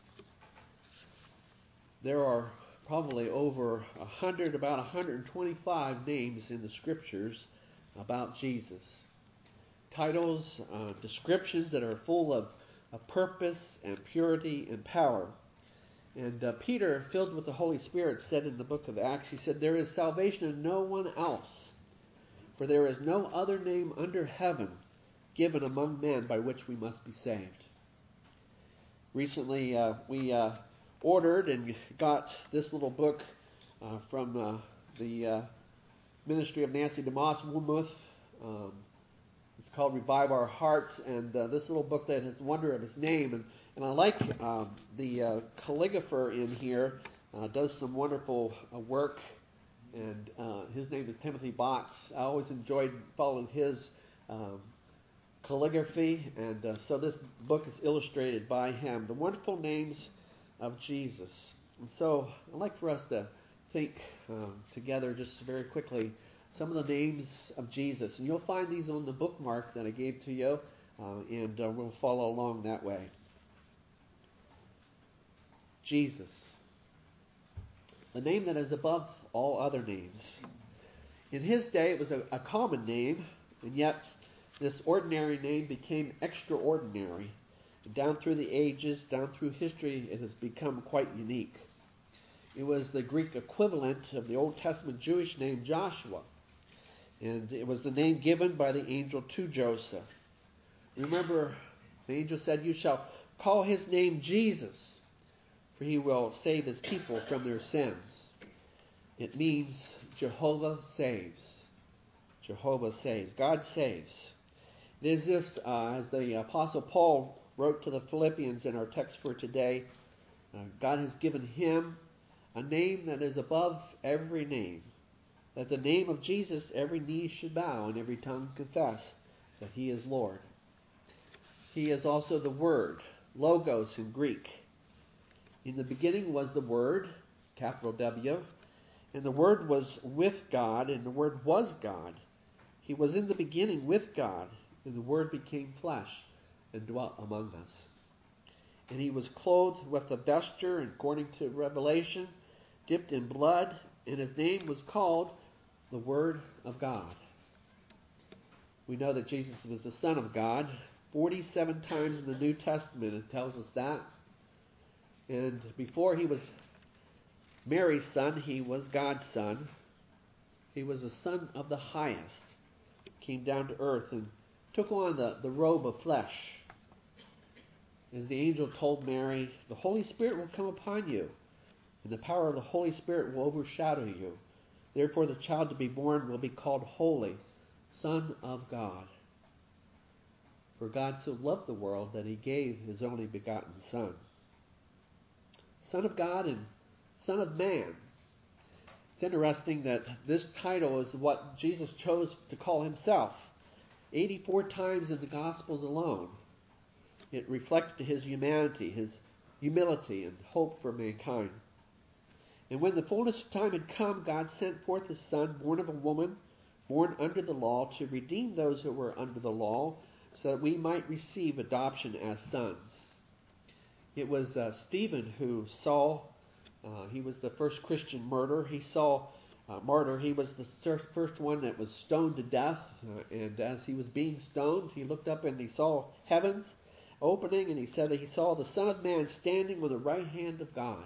There are probably over 100, about 125 names in the scriptures about Jesus. Titles, descriptions that are full of purpose and purity and power. And Peter, filled with the Holy Spirit, said in the book of Acts, he said, there is salvation in no one else, for there is no other name under heaven given among men by which we must be saved. Recently, we ordered and got this little book from the ministry of Nancy DeMoss Woolmuth. It's called Revive Our Hearts, and this little book that has Wonder of His Name. And I like the calligrapher in here does some wonderful work, and his name is Timothy Botts. I always enjoyed following his calligraphy, and so this book is illustrated by him. The Wonderful Names of Jesus. And so I'd like for us to think together just very quickly some of the names of Jesus. And you'll find these on the bookmark that I gave to you, and we'll follow along that way. Jesus, the name that is above all other names. In his day, it was a common name, and yet this ordinary name became extraordinary. And down through the ages, down through history, it has become quite unique. It was the Greek equivalent of the Old Testament Jewish name Joshua. And it was the name given by the angel to Joseph. Remember, the angel said, "You shall call his name Jesus, for he will save his people from their sins." It means Jehovah saves. Jehovah saves. God saves. It is as the Apostle Paul wrote to the Philippians in our text for today, God has given him a name that is above every name. That the name of Jesus, every knee should bow and every tongue confess that he is Lord. He is also the Word, Logos in Greek. In the beginning was the Word, capital W, and the Word was with God, and the Word was God. He was in the beginning with God, and the Word became flesh and dwelt among us. And he was clothed with a vesture, according to Revelation, dipped in blood, and his name was called the Word of God. We know that Jesus was the Son of God. 47 times in the New Testament it tells us that. And before he was Mary's son, he was God's son. He was the Son of the highest. Came down to earth and took on the robe of flesh. As the angel told Mary, the Holy Spirit will come upon you, and the power of the Holy Spirit will overshadow you. Therefore the child to be born will be called Holy, Son of God. For God so loved the world that he gave his only begotten Son. Son of God and Son of Man. It's interesting that this title is what Jesus chose to call himself. 84 times in the Gospels alone. It reflected his humanity, his humility, and hope for mankind. And when the fullness of time had come, God sent forth his Son, born of a woman, born under the law, to redeem those who were under the law, so that we might receive adoption as sons. It was Stephen who saw, he was the first Christian martyr. He saw martyr. He was the first one that was stoned to death. And as he was being stoned, he looked up and he saw heavens opening, and he said that he saw the Son of Man standing on the right hand of God.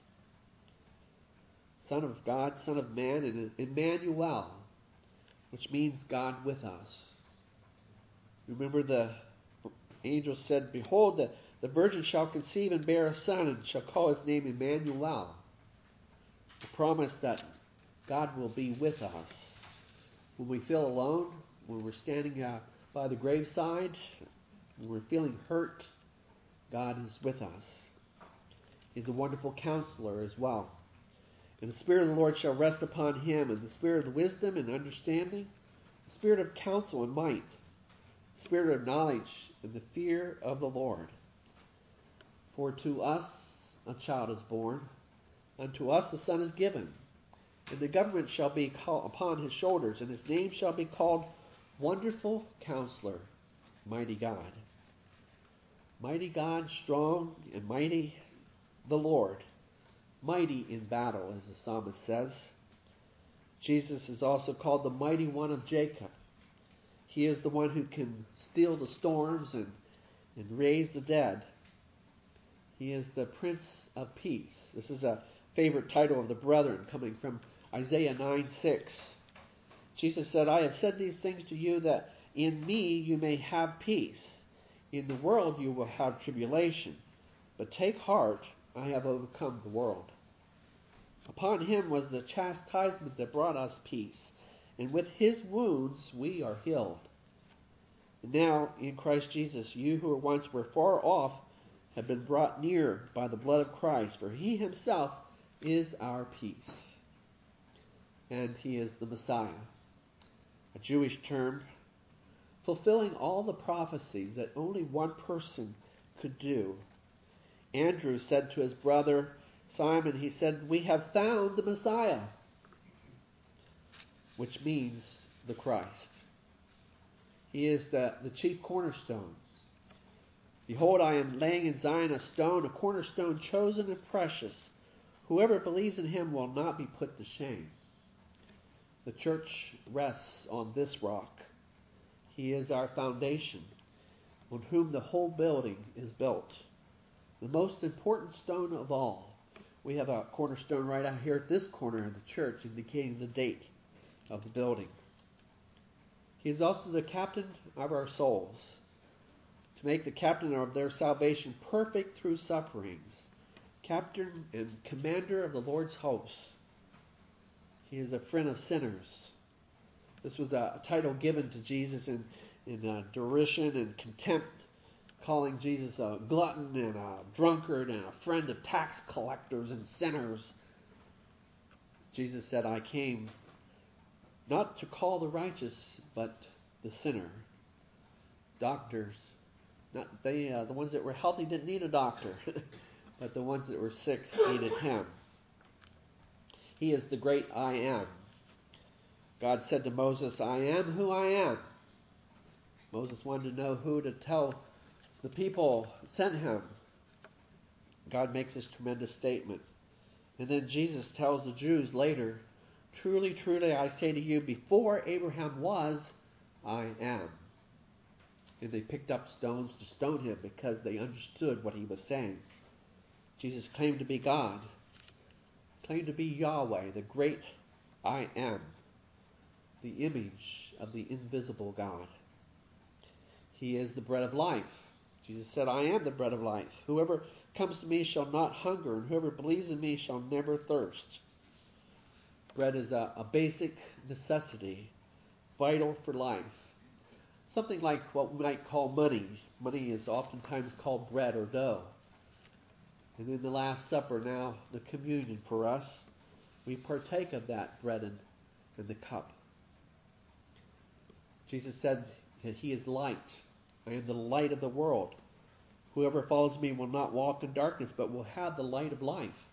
Son of God, Son of Man, and Emmanuel, which means God with us. Remember the angel said, "Behold, the virgin shall conceive and bear a son, and shall call his name Emmanuel." The promise that God will be with us. When we feel alone, when we're standing by the graveside, when we're feeling hurt, God is with us. He's a wonderful counselor as well. And the Spirit of the Lord shall rest upon him, and the Spirit of wisdom and understanding, the Spirit of counsel and might, the Spirit of knowledge and the fear of the Lord. For to us a child is born, unto us a son is given, and the government shall be upon his shoulders, and his name shall be called Wonderful Counselor, Mighty God. Mighty God, strong and mighty, the Lord. Mighty in battle, as the psalmist says. Jesus is also called the Mighty One of Jacob. He is the one who can still the storms and raise the dead. He is the Prince of Peace. This is a favorite title of the brethren, coming from Isaiah 9:6. Jesus said, "I have said these things to you, that in me you may have peace. In the world you will have tribulation. But take heart, I have overcome the world." Upon him was the chastisement that brought us peace, and with his wounds we are healed. And now, in Christ Jesus, you who once were far off have been brought near by the blood of Christ, for he himself is our peace. And he is the Messiah, a Jewish term, fulfilling all the prophecies that only one person could do. Andrew said to his brother Simon, he said, "We have found the Messiah," which means the Christ. He is the chief cornerstone. "Behold, I am laying in Zion a stone, a cornerstone chosen and precious. Whoever believes in him will not be put to shame." The church rests on this rock. He is our foundation, on whom the whole building is built. The most important stone of all. We have a cornerstone right out here at this corner of the church, indicating the date of the building. He is also the captain of our souls, to make the captain of their salvation perfect through sufferings, captain and commander of the Lord's hosts. He is a friend of sinners. This was a title given to Jesus in derision and contempt, calling Jesus a glutton and a drunkard and a friend of tax collectors and sinners. Jesus said, "I came not to call the righteous, but the sinner." Doctors, the ones that were healthy didn't need a doctor, but the ones that were sick needed him. He is the great I am. God said to Moses, "I am who I am." Moses wanted to know who to tell the people sent him. God makes this tremendous statement. And then Jesus tells the Jews later, "Truly, truly, I say to you, before Abraham was, I am." And they picked up stones to stone him because they understood what he was saying. Jesus claimed to be God, claimed to be Yahweh, the great I am, the image of the invisible God. He is the bread of life. Jesus said, "I am the bread of life. Whoever comes to me shall not hunger, and whoever believes in me shall never thirst." Bread is a basic necessity, vital for life. Something like what we might call money. Money is oftentimes called bread or dough. And in the Last Supper, now the communion for us, we partake of that bread and the cup. Jesus said that he is light. "I am the light of the world. Whoever follows me will not walk in darkness, but will have the light of life."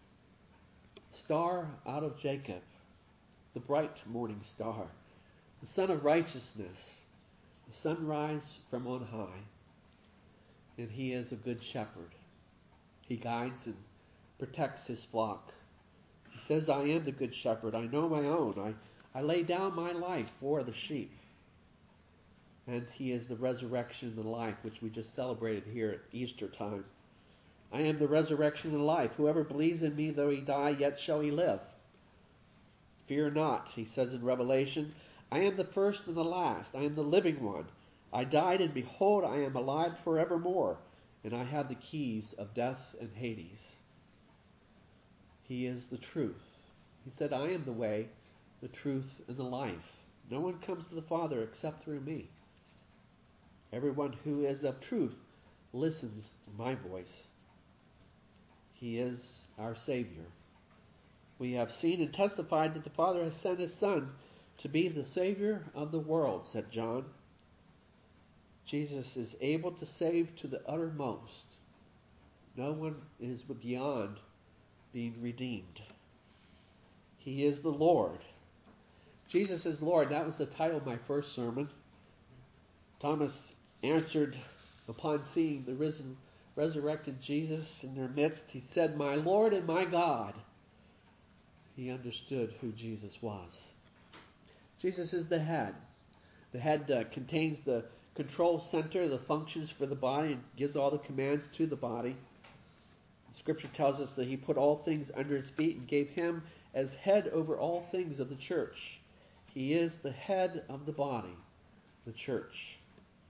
Star out of Jacob, the bright morning star, the Son of righteousness, the sunrise from on high. And he is a good shepherd. He guides and protects his flock. He says, "I am the good shepherd. I know my own. I lay down my life for the sheep." And he is the resurrection and the life, which we just celebrated here at Easter time. "I am the resurrection and life. Whoever believes in me, though he die, yet shall he live. Fear not," he says in Revelation, "I am the first and the last. I am the living one. I died, and behold, I am alive forevermore, and I have the keys of death and Hades." He is the truth. He said, "I am the way, the truth, and the life. No one comes to the Father except through me. Everyone who is of truth listens to my voice." He is our Savior. "We have seen and testified that the Father has sent his Son to be the Savior of the world," said John. Jesus is able to save to the uttermost. No one is beyond being redeemed. He is the Lord. Jesus is Lord. That was the title of my first sermon. Thomas answered upon seeing the risen, resurrected Jesus in their midst. He said, "My Lord and my God." He understood who Jesus was. Jesus is the head. The head contains the control center, the functions for the body, and gives all the commands to the body. Scripture tells us that he put all things under his feet and gave him as head over all things of the church. He is the head of the body, the church.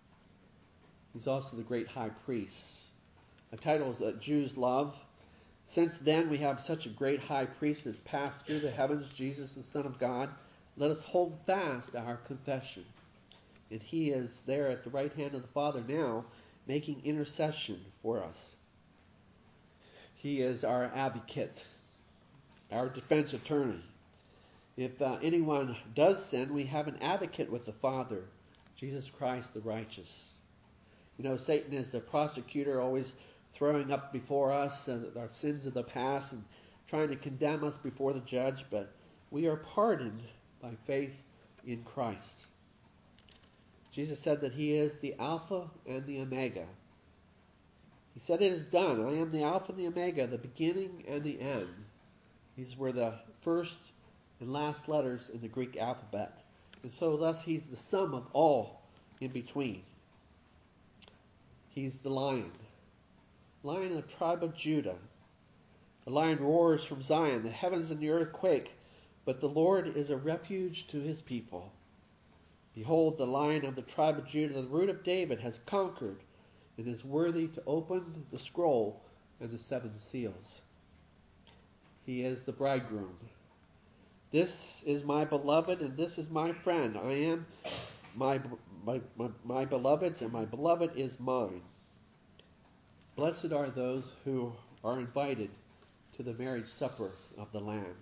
He's also the great high priest, a title that Jews love. Since then we have such a great high priest who has passed through the heavens, Jesus, the Son of God. Let us hold fast our confession. And he is there at the right hand of the Father now, making intercession for us. He is our advocate, our defense attorney. If anyone does sin, we have an advocate with the Father, Jesus Christ the righteous. You know, Satan is the prosecutor, always throwing up before us our sins of the past and trying to condemn us before the judge, but we are pardoned by faith in Christ. Jesus said that he is the Alpha and the Omega. He said, "It is done. I am the Alpha and the Omega, the beginning and the end." These were the first and last letters in the Greek alphabet. And so thus he's the sum of all in between. He's the Lion of the tribe of Judah. The Lion roars from Zion, the heavens and the earth quake, but the Lord is a refuge to his people. Behold, the Lion of the tribe of Judah, the root of David, has conquered and is worthy to open the scroll and the 7 seals. He is the bridegroom. This is my beloved, and this is my friend. I am my beloved's, and my beloved is mine. Blessed are those who are invited to the marriage supper of the Lamb.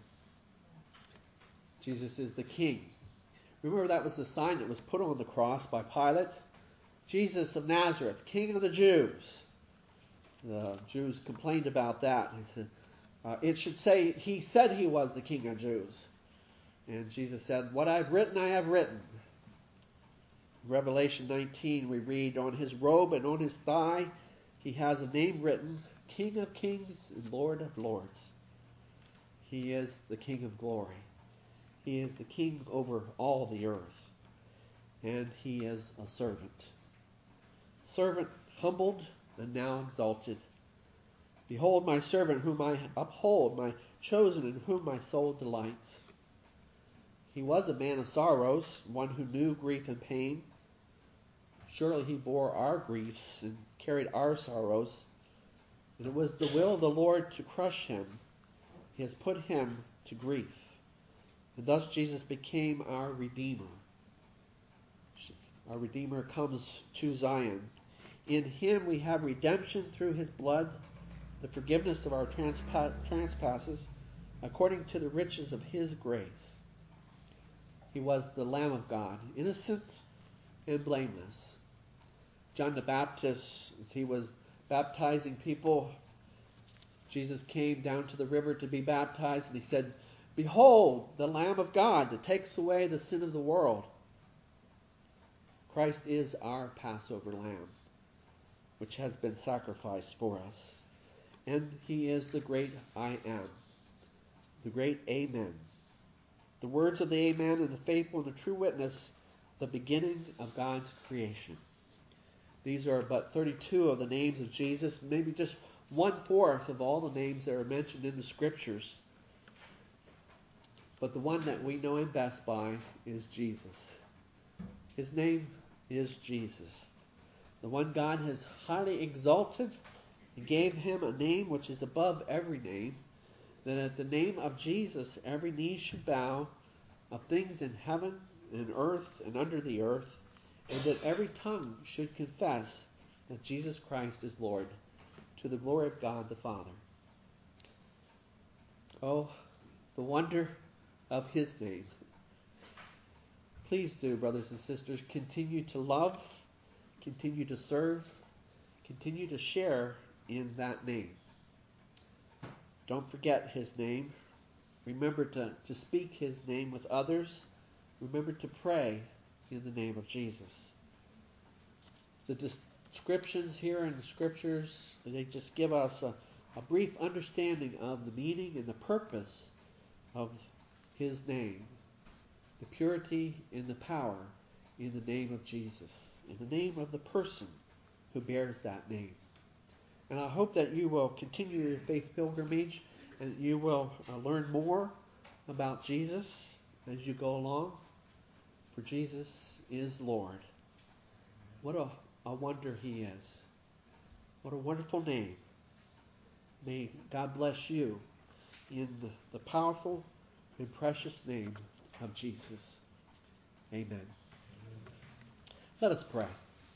Jesus is the King. Remember, that was the sign that was put on the cross by Pilate. Jesus of Nazareth, King of the Jews. The Jews complained about that. He said, it should say, he said he was the King of Jews. And Jesus said, "What I've written, I have written." In Revelation 19, we read, "On his robe and on his thigh, he has a name written, King of Kings and Lord of Lords." He is the King of glory. He is the King over all the earth. And he is a servant. Servant humbled and now exalted. "Behold my servant whom I uphold, my chosen in whom my soul delights." He was a man of sorrows, one who knew grief and pain. Surely he bore our griefs and carried our sorrows. And it was the will of the Lord to crush him. He has put him to grief. And thus Jesus became our Redeemer. Our Redeemer comes to Zion. In him we have redemption through his blood, the forgiveness of our trespasses, according to the riches of his grace. He was the Lamb of God, innocent and blameless. John the Baptist, as he was baptizing people, Jesus came down to the river to be baptized, and he said, "Behold, the Lamb of God that takes away the sin of the world." Christ is our Passover lamb, which has been sacrificed for us. And he is the great I am, the great Amen. The words of the Amen and the faithful and the true witness, the beginning of God's creation. These are but 32 of the names of Jesus, maybe just 1/4 of all the names that are mentioned in the Scriptures. But the one that we know him best by is Jesus. His name is Jesus. The one God has highly exalted and gave him a name which is above every name, that at the name of Jesus every knee should bow, of things in heaven and earth and under the earth, and that every tongue should confess that Jesus Christ is Lord, to the glory of God the Father. Oh, the wonder of his name. Please do, brothers and sisters, continue to love, continue to serve, continue to share in that name. Don't forget his name. Remember to speak his name with others. Remember to pray in the name of Jesus. The descriptions here in the Scriptures, they just give us a brief understanding of the meaning and the purpose of his name. The purity and the power in the name of Jesus, in the name of the person who bears that name. And I hope that you will continue your faith pilgrimage and you will learn more about Jesus as you go along. For Jesus is Lord. What a wonder he is. What a wonderful name. May God bless you in the powerful and precious name of Jesus. Amen. Let us pray.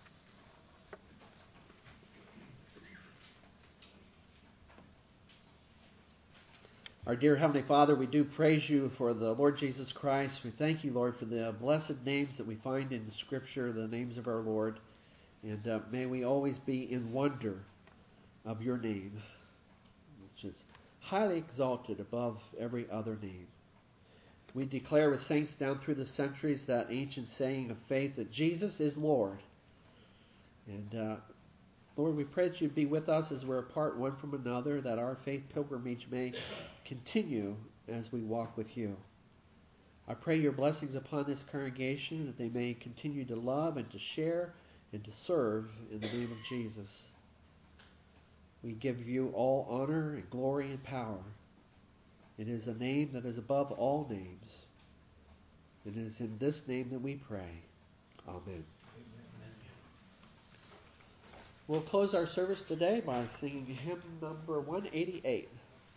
Our dear Heavenly Father, we do praise you for the Lord Jesus Christ. We thank you, Lord, for the blessed names that we find in Scripture, the names of our Lord. And may we always be in wonder of your name, which is highly exalted above every other name. We declare with saints down through the centuries that ancient saying of faith that Jesus is Lord. And Lord, we pray that you'd be with us as we're apart one from another, that our faith pilgrimage may continue as we walk with you. I pray your blessings upon this congregation, that they may continue to love and to share and to serve in the name of Jesus. We give you all honor and glory and power. It is a name that is above all names. It is in this name that we pray. Amen. We'll close our service today by singing hymn number 188.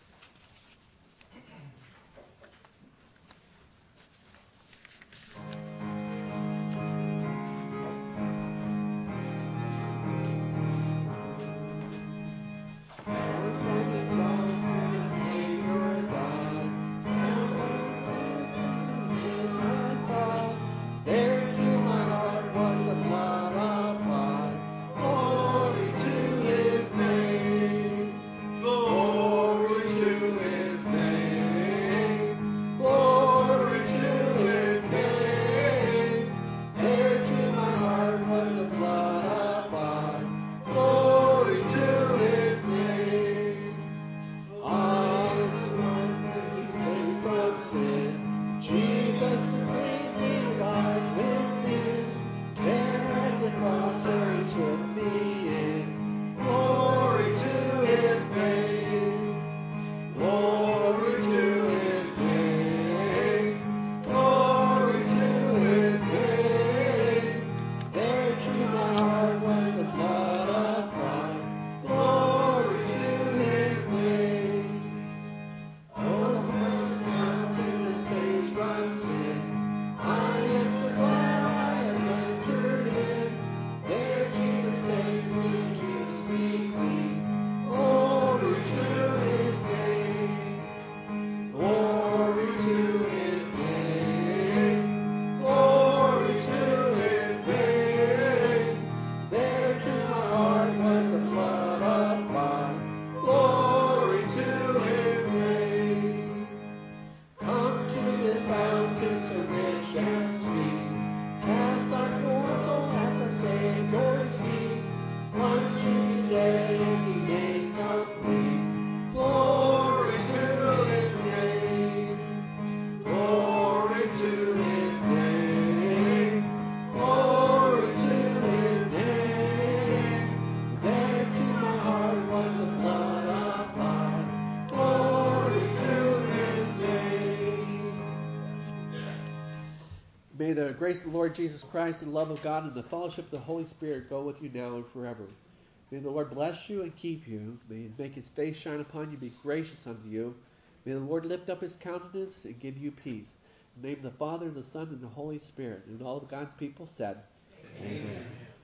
May the grace of the Lord Jesus Christ and the love of God and the fellowship of the Holy Spirit go with you now and forever. May the Lord bless you and keep you. May he make his face shine upon you, be gracious unto you. May the Lord lift up his countenance and give you peace. In the name of the Father, the Son, and the Holy Spirit. And all of God's people said, Amen.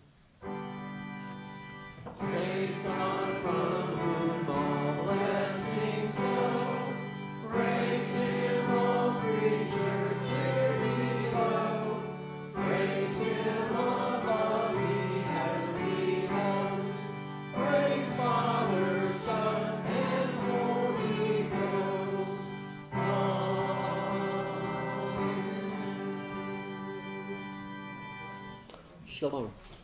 Praise God from whom all blessings flow. Praise him, all creatures here below. Praise him above the heavenly host. Praise Father, Son, and Holy Ghost. Amen. Shalom.